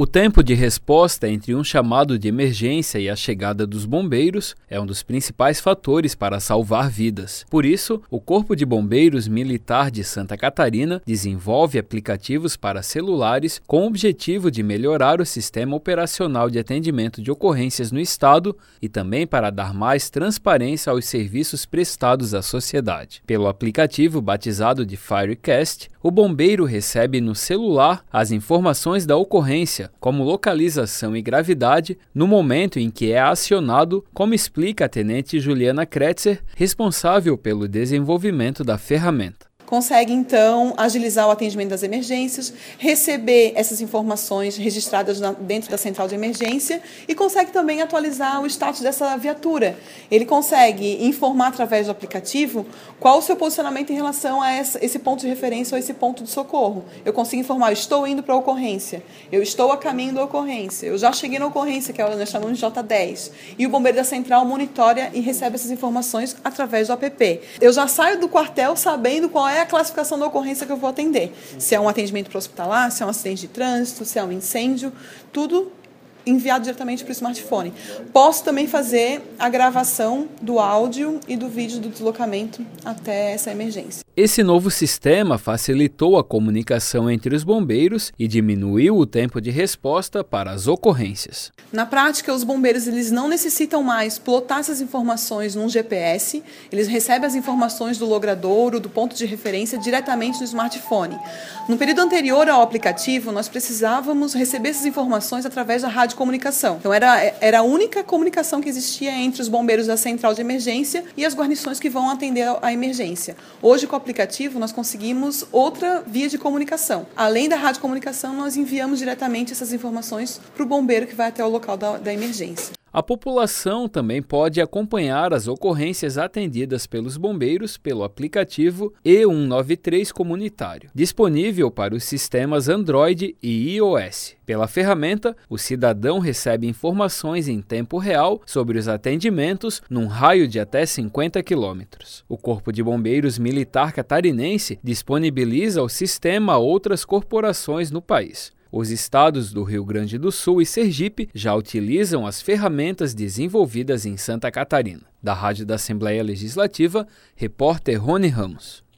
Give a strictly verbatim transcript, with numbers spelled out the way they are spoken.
O tempo de resposta entre um chamado de emergência e a chegada dos bombeiros é um dos principais fatores para salvar vidas. Por isso, o Corpo de Bombeiros Militar de Santa Catarina desenvolve aplicativos para celulares com o objetivo de melhorar o sistema operacional de atendimento de ocorrências no estado e também para dar mais transparência aos serviços prestados à sociedade. Pelo aplicativo batizado de Firecast, o bombeiro recebe no celular as informações da ocorrência, como localização e gravidade, no momento em que é acionado, como explica a tenente Juliana Kretzer, responsável pelo desenvolvimento da ferramenta. Consegue, então, agilizar o atendimento das emergências, receber essas informações registradas na, dentro da central de emergência e consegue também atualizar o status dessa viatura. Ele consegue informar através do aplicativo qual o seu posicionamento em relação a essa, esse ponto de referência ou esse ponto de socorro. Eu consigo informar, eu estou indo para a ocorrência, eu estou a caminho da ocorrência, eu já cheguei na ocorrência, que é o que nós chamamos de J dez, e o bombeiro da central monitora e recebe essas informações através do app. Eu já saio do quartel sabendo qual é a classificação da ocorrência que eu vou atender. Se é um atendimento para hospitalar, se é um acidente de trânsito, se é um incêndio, tudo enviado diretamente para o smartphone. Posso também fazer a gravação do áudio e do vídeo do deslocamento até essa emergência. Esse novo sistema facilitou a comunicação entre os bombeiros e diminuiu o tempo de resposta para as ocorrências. Na prática, os bombeiros eles não necessitam mais plotar essas informações num G P S, eles recebem as informações do logradouro, do ponto de referência, diretamente no smartphone. No período anterior ao aplicativo, nós precisávamos receber essas informações através da rádio comunicação. Então, era, era a única comunicação que existia entre os bombeiros da central de emergência e as guarnições que vão atender a emergência. Hoje, com o aplicativo, nós conseguimos outra via de comunicação. Além da rádio comunicação, nós enviamos diretamente essas informações para o bombeiro que vai até o local da, da emergência. A população também pode acompanhar as ocorrências atendidas pelos bombeiros pelo aplicativo E cento e noventa e três comunitário, disponível para os sistemas Android e iOS. Pela ferramenta, o cidadão recebe informações em tempo real sobre os atendimentos num raio de até cinquenta quilômetros. O Corpo de Bombeiros Militar Catarinense disponibiliza o sistema a outras corporações no país. Os estados do Rio Grande do Sul e Sergipe já utilizam as ferramentas desenvolvidas em Santa Catarina. Da Rádio da Assembleia Legislativa, repórter Rony Ramos.